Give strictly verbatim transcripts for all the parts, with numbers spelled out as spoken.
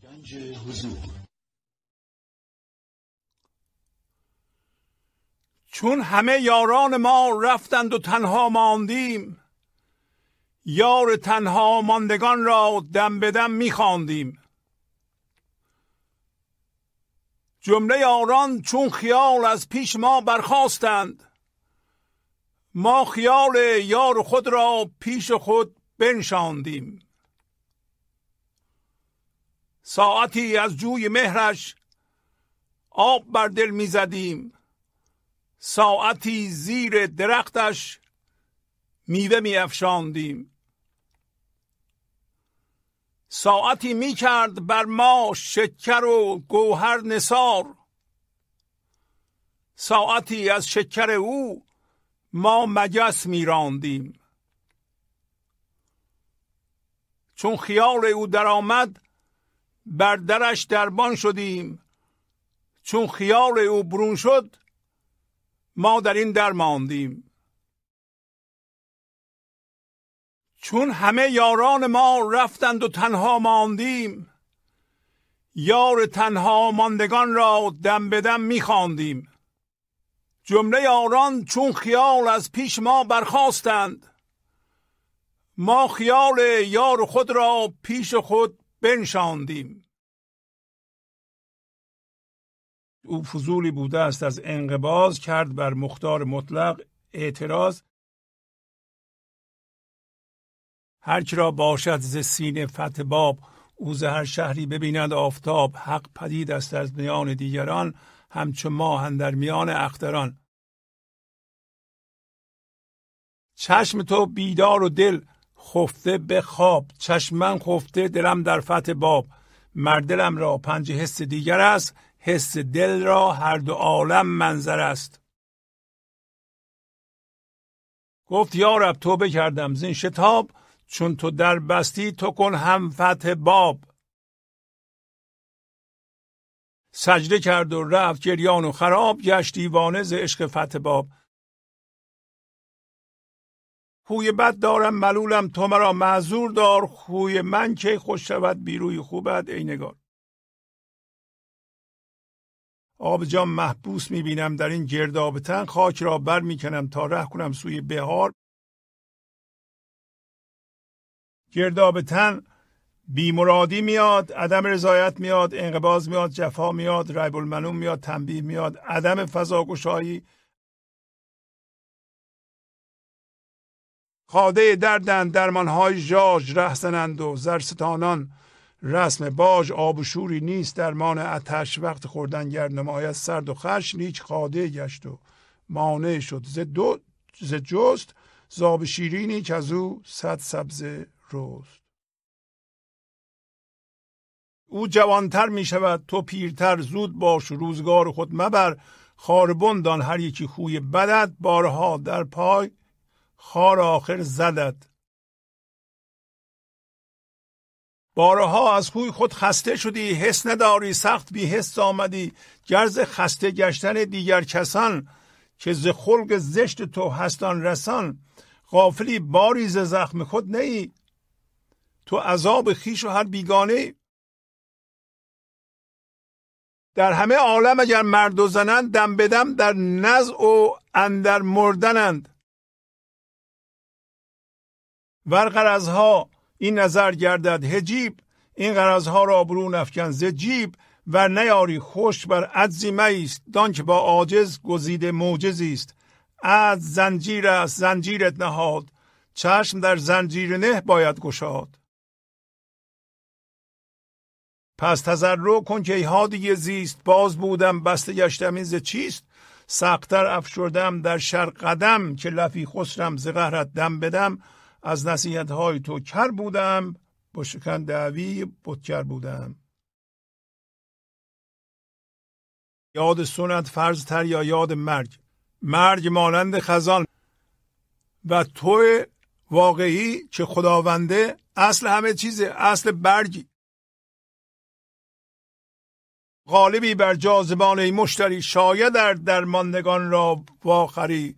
گنج حضور. چون همه یاران ما رفتند و تنها ماندیم، یار تنها ماندگان را دم به دم می‌خواندیم. جمله یاران چون خیال از پیش ما برخاستند، ما خیال یار خود را پیش خود بنشاندیم. ساعتی از جوی مهرش آب بر دل می زدیم، ساعتی زیر درختش میوه می افشاندیم. ساعتی می کرد بر ما شکر و گوهر نثار، ساعتی از شکر او ما مگس می راندیم. چون خیال او درآمد بر درش دربان شدیم، چون خیال او برون شد ما در این در ماندیم. چون همه یاران ما رفتند و تنها ماندیم، یار تنها ماندگان را دم به دم می‌خواندیم. جمله یاران چون خیال از پیش ما برخاستند، ما خیال یار خود را پیش خود بنشاندیم. او فضولی بوده است از انقباض کرد بر مختار مطلق اعتراض. هر کی را باشد ز سینه فتح باب، او ز هر شهری ببیند آفتاب. حق پدید است از میان دیگران، همچو ماه اندر میان اختران. چشم تو بیدار و دل خفته به خواب، چشم من خفته دلم در فتح باب. مرد دلم را پنج حس دیگر است، حس دل را هر دو عالم منظر است. گفت یا رب توبه کردم زین شتاب، چون تو در بستی تو کن هم فتح باب. سجده کرد و رفت گریان و خراب، گشت دیوانه ز عشق فتح باب. خوی بد دارم ملولم تو مرا معذور دار، خوی من که خوش شود بیروی خوبت ای نگار. آب جام محبوس میبینم در این گرداب تن، خاک را بر میکنم تا ره کنم سوی بهار. گرداب تن بیمرادی میاد، عدم رضایت میاد، انقباض میاد، جفا میاد، ریب المنون میاد، تنبیه میاد، عدم فضاگشایی. خاده دردند درمانهای ژاژ رهزنند و زرستانان رسم باج. آب و شوری نیست درمان آتش، وقت خوردن گر نماید سرد و خش. لیک خاده گشت و مانع شد ز دو ز جست، زاب شیرینی که از او صد سبزه رست. او جوانتر می شود تو پیرتر، زود باش و روزگار خود مبر. خاربن دان هر یکی خوی بدت، بارها در پای خار آخر زدت. بارها از خوی خود خسته شدی، حس نداری سخت بی حس آمدی. گرز خسته گشتن دیگر کسان، که ز خلق زشت تو هستان رسان. غافلی باری ز زخم خود نیی، تو عذاب خویش و هر بیگانه. در همه عالم اگر مرد و زنند، دم به دم در نزع و اندر مردنند. ور غرضها این نظر گردد حجیب، این غرضها را برون افکن ز جیب. ور نیاری خوش بر عجزی مایست، دان که با عاجز گزیده موجزی است. عجز زنجیر است زنجیرت نهاد، چشم در زنجیر نه باید گشاد. پس تضرع کن که ای هادی زیست، باز بودم بسته گشتم این ز چیست. سختتر افشردم در شر قدم، که لفی خسرم ز قهرت دم بدم. از نصیحت های تو کر بودم، با شکن دعوی بتگر بودم. یاد سنت فرض تر یا یاد مرگ؟ مرگ مانند خزان و تو واقعی که خداونده اصل همه چیزه، اصل برگی. غالبی بر جاذبان ای مشتری، شاید در درماندگان را واخری.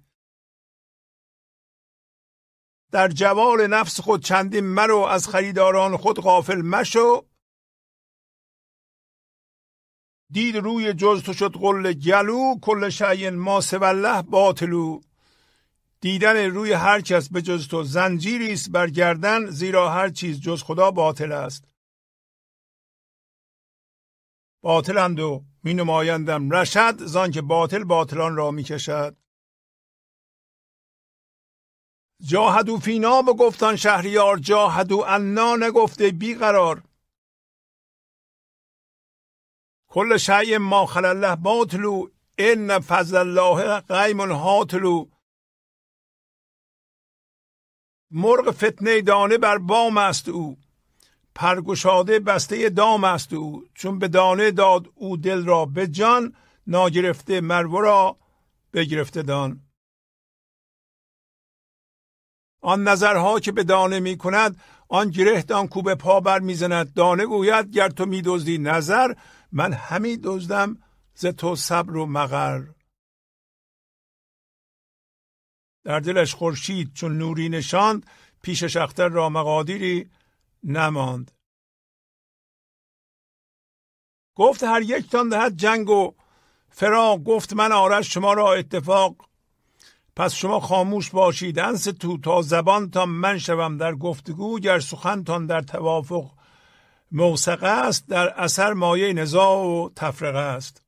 در جوال نفس خود چندین مرو، از خریداران خود غافل مشو. دید روی جز تو شد قل گلو، کل شیء ما سوی الله باطلو. دیدن روی هر کس به جز تو زنجیری است بر گردن، زیرا هر چیز جز خدا باطل است. باطلند و می نمایندم رشد، زان که باطل باطلان را می کشد. جاهدوا فینا بگفتان شهریار، جاهدوا عنا نگفته بیقرار. کل شیء ما خلا الله باطلو، ان فضل الله قیم هاطلو. مرغ فتنه دانه بر بام است او، پرگشاده بسته دام است او. چون به دانه داد او دل را به جان، ناگرفته مرو را بگرفته دان. آن نظرها که به دانه می کند، آن گره دان کو به پا بر می زند. دانه گوید گر تو می دزدی نظر، من همی دزدم ز تو صبر و مقر. در دلش خورشید چون نوری نشاند، پیشش اختر را مقادیری نماند. گفت هر یک تان دهد جنگ و فراق، گفت من آرد شما را اتفاق. پس شما خاموش باشید انس تو، تا زبان تا من شوم در گفتگو. گر سخن تان در توافق موثقه است، در اثر مایه نزاع و تفرقه است.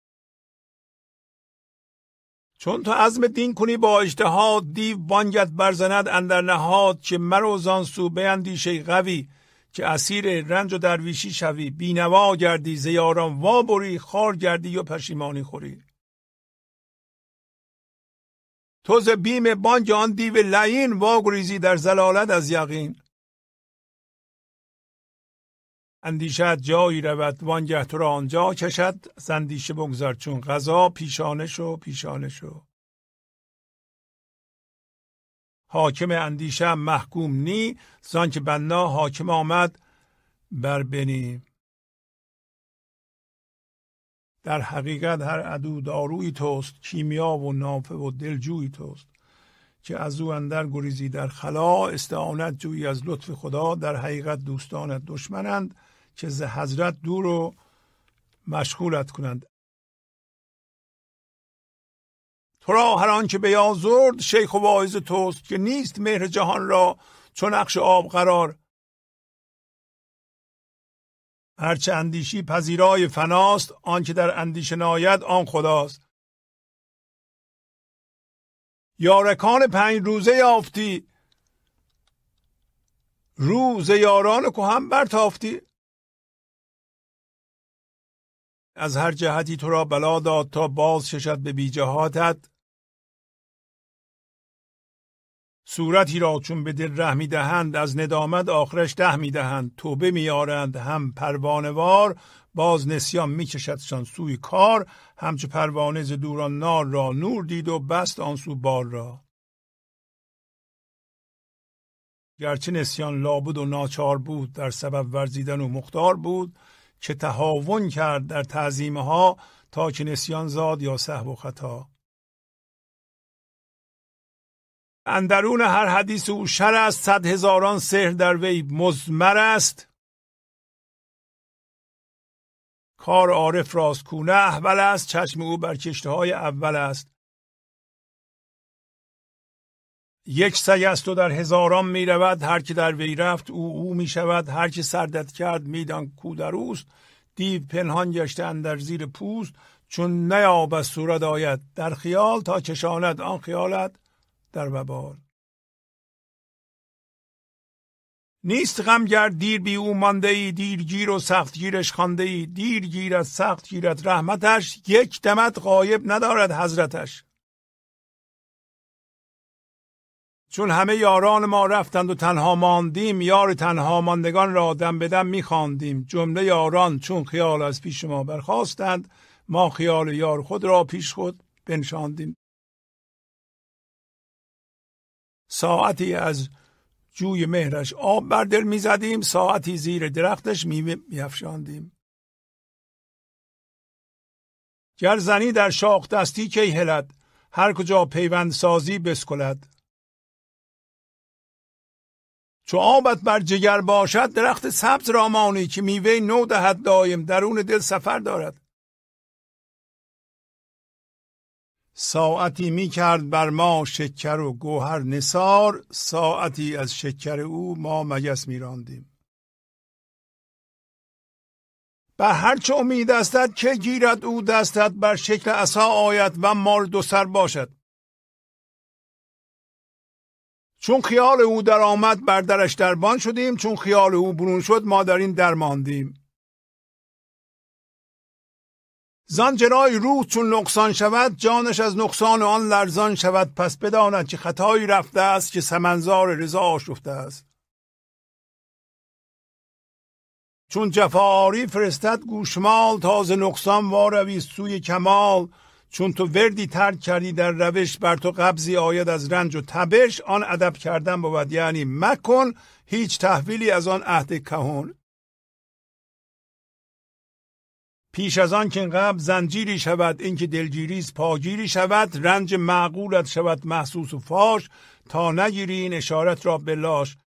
چون تو عزم دین کنی با اجتهاد، دیو بانگت برزند اندر نهاد. که مرو زان سو بیندیش قوی، که اسیر رنج و درویشی شوی. بینوا گردی ز یاران وا بری، خار گردی و پشیمانی خوری. تو ز بیم بانگ آن دیو لعین، واگریزی در ضلالت از یقین. اندیشت جایی رود وانگه تو را آنجا کشد، ز اندیشه بگذر چون قضا پیشانه شو پیشانه شو. حاکم اندیشه محکوم نی، زان که بنا حاکم آمد بر بنی. در حقیقت هر عدو داروی توست، کیمیا و نافع و دلجوی توست. که از او اندر گریزی در خلا، استعانت جویی از لطف خدا. در حقیقت دوستانت دشمنند، که ز حضرت دور و مشغولت کنند. تو را هر آن که بیازرد، شیخ و واعظ توست. که نیست مهر جهان را چون نقش آب قرار. هرچه اندیشی پذیرای فناست، آن که در اندیشه ناید آن خداست. یارکان پنج روزه یافتی، روز یاران کهن برتافتی. از هر جهتی تو را بلا داد، تا باز ششد به بی جهاتت. صورتی را چون به دل ره می دهند، از ندامت آخرش ده می دهند. توبه می آرند هم پروانه وار، باز نسیان می کشدشان سوی کار. همچو پروانه ز دوران نار را، نور دید و بست آن سو بار را. گرچه نسیان لابد و ناچار بود، در سبب ورزیدن و مختار بود. که تهاون کرد در تعظیمها، تا که نسیان زاد یا سهو و خطا. اندرون هر حدیث او شر است، صد هزاران سحر در وی مضمر است. کار عارف راست کونه احول است، چشم او بر کشته های اول است. یک سگ است و در هزاران می رود، هر که در وی رفت او او می شود. هر که سردت کرد میدان کو در اوست، دیو پنهان گشته اندر زیر پوست. چون نیابد صورت آید در خیال، تا کشاند آن خیالت در وبال. نیست غم گر دیر بی او مانده ای، دیرگیر و سخت گیرش خوانده ای. دیر گیرد سخت گیرد رحمتش، یک دمت غایب ندارد حضرتش. چون همه یاران ما رفتند و تنها ماندیم، یار تنها ماندگان را دم به دم می‌خواندیم. جمله یاران چون خیال از پیش ما برخاستند، ما خیال یار خود را پیش خود بنشاندیم. ساعتی از جوی مهرش آب بر دل می‌زدیم، ساعتی زیر درختش میوه می‌افشاندیم. گر زنی در شاخ دستی کی هلد، هر کجا پیوند سازی بسکلد. چو آبت بر جگر باشد، درخت سبز را مانی. که میوه نو دهد دایم، درون دل سفر دارد. ساعتی می کرد بر ما شکر و گوهر نثار، ساعتی از شکر او ما مگس می راندیم. بر هر چه امید استد که گیرد او دستت، بر شکل عصا آید و مال دو سر باشد. چون خیال او در آمد بر درش دربان شدیم، چون خیال او برون شد ما در این درماندیم. زان جرای روح چون نقصان شود، جانش از نقصان آن لرزان شود. پس بداند که خطایی رفته است، که سمنزار رضا آشفته است. چون جفاآری فرستد گوشمال، تاز نقصان واروی سوی کمال. چون تو وردی ترک کردی در روش، بر تو قبضی آید از رنج و تبش. آن ادب کردن بود یعنی مکن، هیچ تحویلی از آن عهد کهون. پیش از آن که این قبض زنجیری شود، این که دلگیریز پاگیری شود. رنج معقولت شود محسوس و فاش، تا نگیری این اشارت را بلاش.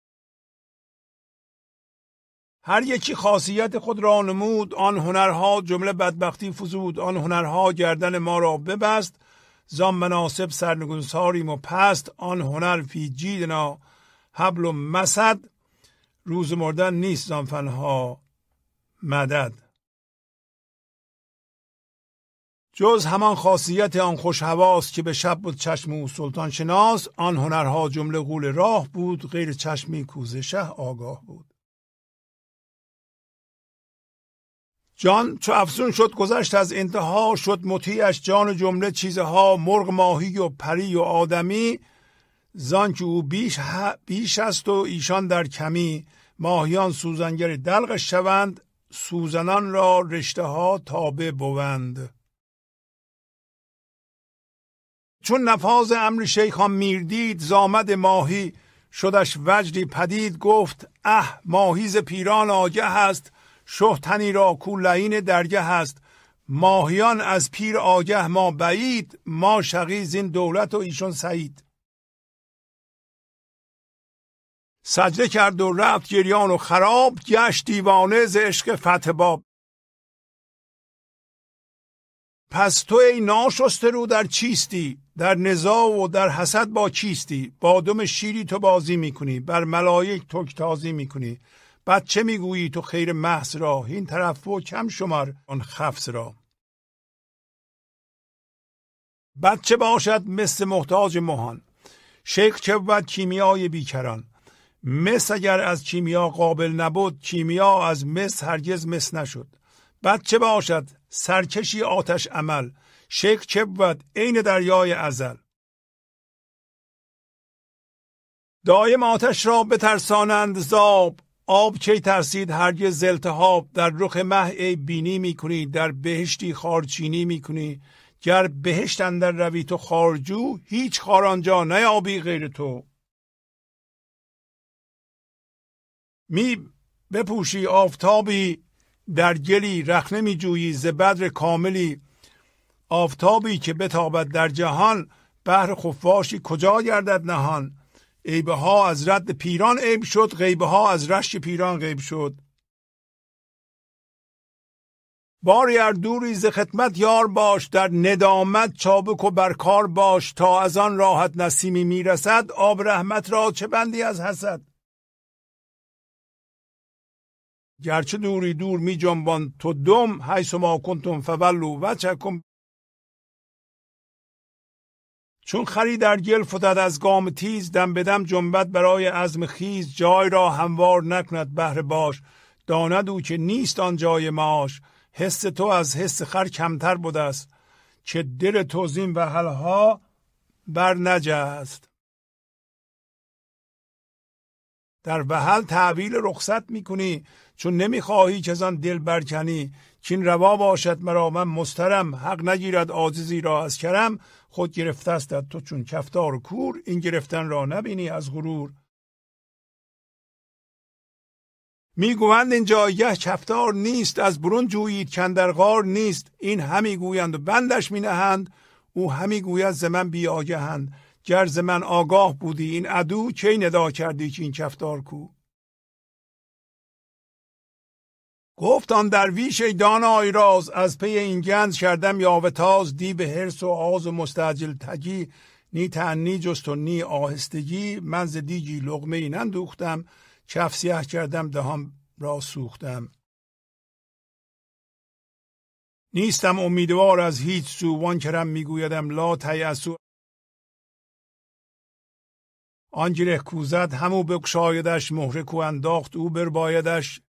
هر یکی خاصیت خود را نمود، آن هنرها جمله بدبختی فزود. آن هنرها گردن ما را ببست، زان مناسب سرنگونساریم و پست. آن هنر فی جیدنا حبل و مسد، روز مردن نیست زان فنها مدد. جز همان خاصیت آن خوش حواس، که به شب بود چشم او سلطان شناس. آن هنرها جمله غول راه بود، غیر چشمی کوزه شه آگاه بود. جان چو افزون شد گذشت از انتها، شد مطیعش جان جمله چیزها. مرغ ماهی و پری و آدمی، زان که او بیش, بیش است و ایشان در کمی. ماهیان سوزنگر دلقش شوند، سوزنان را رشته ها تابع بوند. چون نفاذ امر شیخان میر دید، زامد ماهی شدش وجدی پدید. گفت اه ماهی ز پیران آگه است، شه تنی را کو لعین درگه است. ماهیان از پیر آگه ما بعید، ما شقی زین دولت و ایشون سعید. سجده کرد و رفت گریان و خراب، گشت دیوانه ز عشق فتح باب. پس تو ای ناشسته رو در چیستی، در نزاع و در حسد با چیستی. با دم شیری تو بازی میکنی، بر ملائک تک تازی میکنی. بچه میگویی تو خیر محض را، این طرف و کم شمار آن خفض را. بچه باشد مثل محتاج مهان، شیخ چه بود کیمیای بیکران. مس اگر از کیمیا قابل نبود، کیمیا از مس هرگز مس نشد. بچه باشد سرکشی آتش عمل، شیخ چه بود عین دریای ازل. دایم آتش را بترسانند زاب، آب کی ترسید هرگز ز التهاب. در رخ مه ای بینی میکنی، در بهشتی خارچینی میکنی. گر بهشت اندر روی تو خارجو، هیچ خار آنجا نیابی غیر تو. می بپوشی آفتابی در گلی، رخنه می جویی ز بدر کاملی. آفتابی که بتابد در جهان، بحر خفاشی کجا گردد نهان. عیبه ها از رد پیران عیب شد، غیبه ها از رشک پیران غیب شد. باری ار دوری ز خدمت یار باش، در ندامت چابک و برکار باش. تا از آن راحت نسیمی میرسد، آب رحمت را چه بندی از حسد. گرچه دوری دور می جنبان تو دم، حیث ما کنتم فولوا وجهکم. چون خری در گل فتد از گام تیز، دم بدم جنبد برای عزم خیز. جای را هموار نکند بهر باش، داند او که نیست آن جای ماش. حس تو از حس خر کمتر بوده است، که دل تو زین وحلها بر نجست. در وحل تعویل رخصت میکنی، چون نمیخواهی که زن دل برکنی. چین روا باشد مرا من مسترم، حق نگیرد عاجزی را از کرم. خود گرفته است تو چون کفتار و کور، این گرفتن را نبینی از غرور. میگویند این جایگه کفتار نیست، از برون جویید کاندر غار نیست. این همی گویند و بندش می نهند، او همی گوید ز من بی آگهند. گر ز من آگاه بودی این عدو، کی ندا کردی که این کفتار کو. گفت آن درویش ای دانای راز، از پی این گنج کردم یاوه تاز. دی به حرص و آز و مستعجل تگی، نی تأنی جست و نی آهستگی. من ز دیگی لقمه ای نندوختم، کف سیه کردم دهان را سوختم. نیستم امیدوار از هیچ سو، وان کرم میگویدم لا تیأسوا. آن گره کوزد همو بگشایدش، مهره کو انداخت او بربایدش.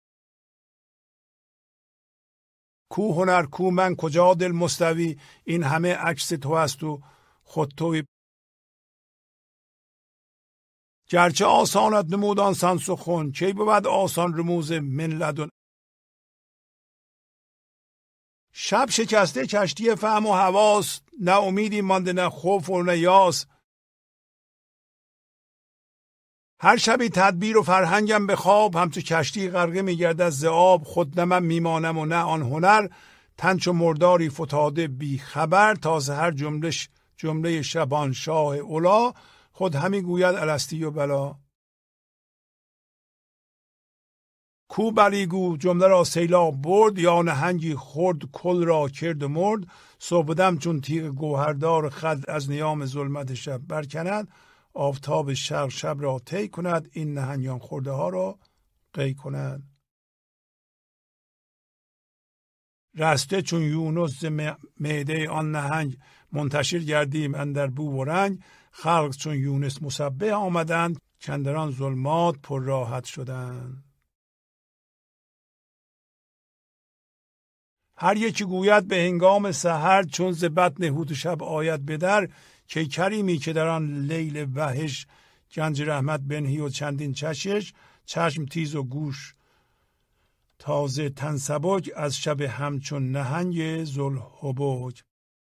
کو هنر کو من کجا دل مستوی، این همه عکس تو است و خود توی. گرچه آسانت نمود آن سان سخن، کی بود آسان رموز من لدن. شب شکسته کشتی فهم و حواس، نه امیدی مانده نه خوف و نه یاس. هر شبی تدبیر و فرهنگم به خواب، همچو کشتی غرقه میگردد ز آب. خود نه من میمانم و نه آن هنر، تن چو مرداری فتاده بی خبر. تا سحر جملش جمله شبان شاه اولا، خود همی گوید الستی و بلا. کو بلیگو جمله را سیلاب برد، یا نهنگی خورد کل را کرد و مرد. صبحدم چون تیغ گوهردار خد، از نیام ظلمت شب برکند. آفتاب شرق شب را طی کند، این نهنگان خورده ها را قی کند. رسته چون یونس ز معده آن نهنگ، منتشر گردیم اندر بو و رنگ. خلق چون یونس مسبح آمدند، کندران ظلمات پر راحت شدند. هر یکی گوید به هنگام سحر، چون ز بطن حوت شب آید بدر. که کریمی که در آن لیل وحش، گنج رحمت بنهی و چندین چشش. چشم تیز و گوش تازه تن سبک، از شب همچون نهنگ ذوالحبک.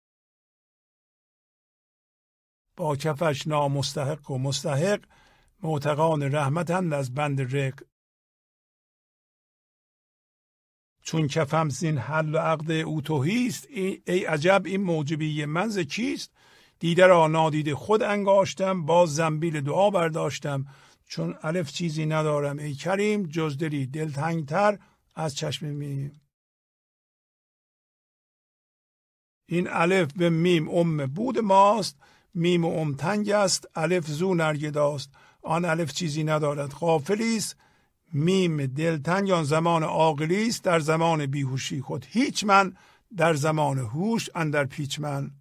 با کفش نامستحق و مستحق، معتقان رحمتند از بند رق. چون کفم زین حل و عقد او تهیست، ای عجب این موجبی من ز کیست. دیده را نادیده خود انگاشتم، باز زنبیل دعا برداشتم. چون الف چیزی ندارم ای کریم، جز دلی دلتنگتر از چشم میم. این الف به میم ام بود ماست، میم و ام تنگ است، الف زو نرگداست. آن الف چیزی ندارد غافلیست، میم دلتنگ آن زمان عاقلیست. در زمان بیهوشی خود هیچ من، در زمان هوش اندر پیچ من.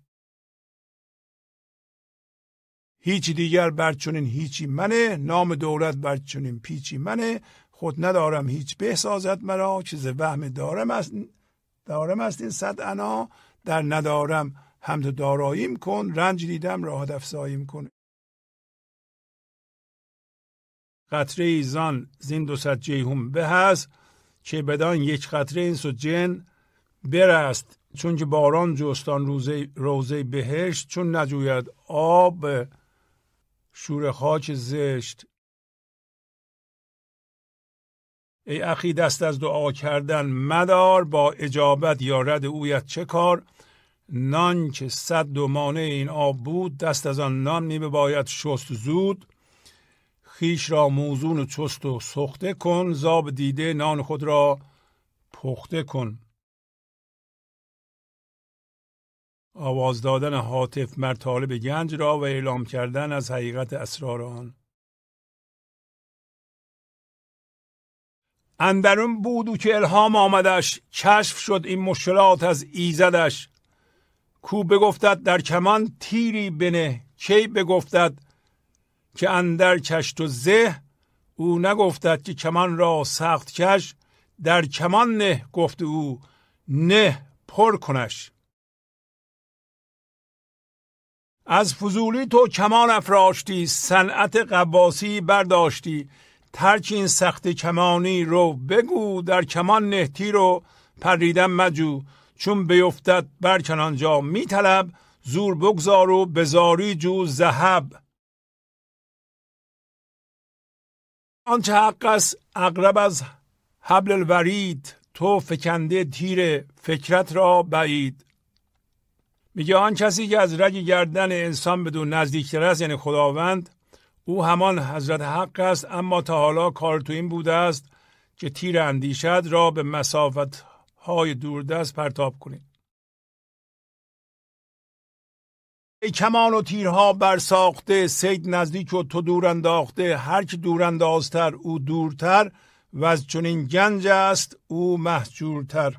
هیچی دیگر بر چنین هیچی منه، نام دولت بر چنین پیچی منه. خود ندارم هیچ به سازد مرا، که ز وهم دارم است دارم است این صد انا. در ندارم حمد داراییم کن، رنج دیدم راحت افزاییم کن. قطره ای زان زین دو صد جیهون به هست، که بدان یک قطره اینس و جن برست. چون که باران جستان روزه روزه بهشت، چون نجوید آب شور خاک زشت. ای اخی دست از دعا کردن مدار، با اجابت یا رد اویت چه کار. نان که صد دو مانع این آب بود، دست از آن نان می باید شست زود. خیش را موزون و چست و سخته کن، زاب دیده نان خود را پخته کن. آواز دادن هاتف مر طالب گنج را، و اعلام کردن از حقیقت اسرار آن. اندرون بود او که الهام آمدش، کشف شد این مشکلات از ایزدش. کو بگفتد در کمان تیری بنه، کی بگفتد که اندر کشت و زه. او نگفتد که کمان را سخت کش، در کمان نه گفت او نه پر کنش. از فضولی تو کمان افراشتی، صنعت قواسی برداشتی. ترک این سخت کمانی رو بگو، در کمان نه تیر و پریدن مجو. چون بیفتد برکن آنجا می طلب، زور بگذار و بزاری جو ذهب. آنچه حق است اقرب از حبل الورید، تو فکنده تیر فکرت را بعید. میگه آن کسی که از رگ گردن انسان بدون نزدیکتر است، یعنی خداوند، او همان حضرت حق است. اما تا حالا کار تو این بوده است که تیر اندیشت را به مسافت های دوردست پرتاب کنید. ای کمان و تیرها برساخته، صید نزدیک و تو دور انداخته. هر که دور اندازتر او دورتر، و از چنین گنج است او مهجورتر.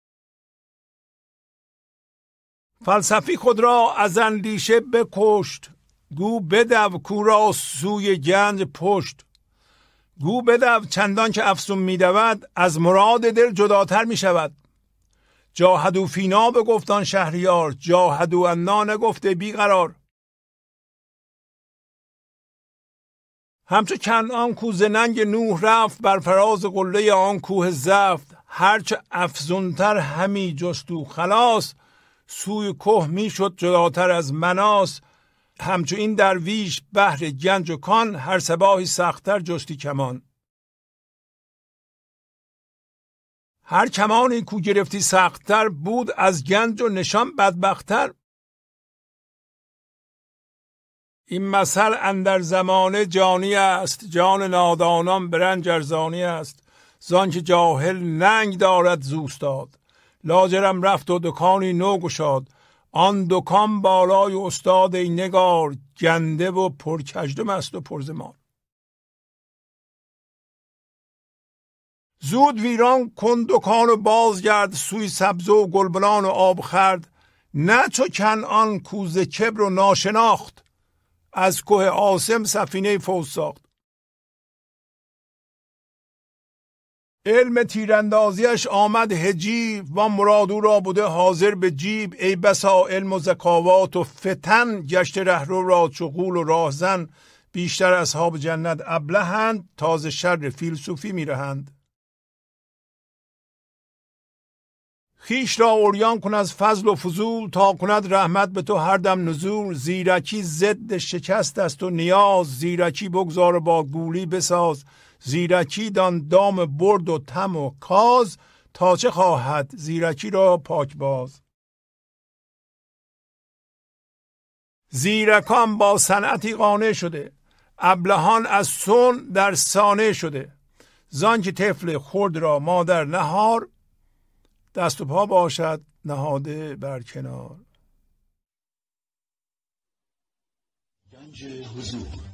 فلسفی خود را از اندیشه بکشت، گو بدو کو را سوی گنج پشت. گو بدو چندان که افسون میدود، از مراد دل جداتر میشود. جاهدو فینا بگفتان شهریار، جاهدو انا نگفته بیقرار. همچو کنعان کو ز ننگ نوح رفت، بر فراز قله آن کوه زفت. هرچه افزونتر همی جستو خلاص، سوی کوه میشد جداتر از مناس. همچو این درویش بهر گنج و کان، هر صباحی سختتر جستی کمان. هر کمانی کو گرفتی سختتر، بود از گنج و نشان بدبختتر. این مثل اندر زمانه جانی است، جان نادانان برنج ارزانی است. زان که جاهل ننگ دارد زوستاد، لاجرم رفت و دکانی نو گشاد. آن دکان بالای استاد ای نگار، گنده و پرکژدم است و پرزمار. زود ویران کن دکان و بازگرد، سوی سبزه و گلبنان و آب خورد. نه چو کنعان کو ز کبر و ناشناخت، از کوه عاصم سفینه فوز ساخت. علم تیراندازیش آمد هجی، و مراد او را بوده حاضر به جیب. ای بسا علم و ذکاوات و فتن، گشت رهرو را چو غول و راهزن. بیشتر اصحاب جنت ابلهند، تازه شر فیلسوفی میرهند. خیش را عریان کن از فضل و فضول، تا کند رحمت به تو هر دم نزول. زیرکی ضد شکست است و نیاز، زیرکی بگذار با گولی بساز. زیرکی دان دام برد و تم و کاز، تا چه خواهد زیرکی را پاک باز. زیرکان با صنعتی قانع شده، ابلهان از صنع در صانع شده. زان که طفل خرد را مادر نهار، دست و پا باشد نهاده بر کنار. گنج حضور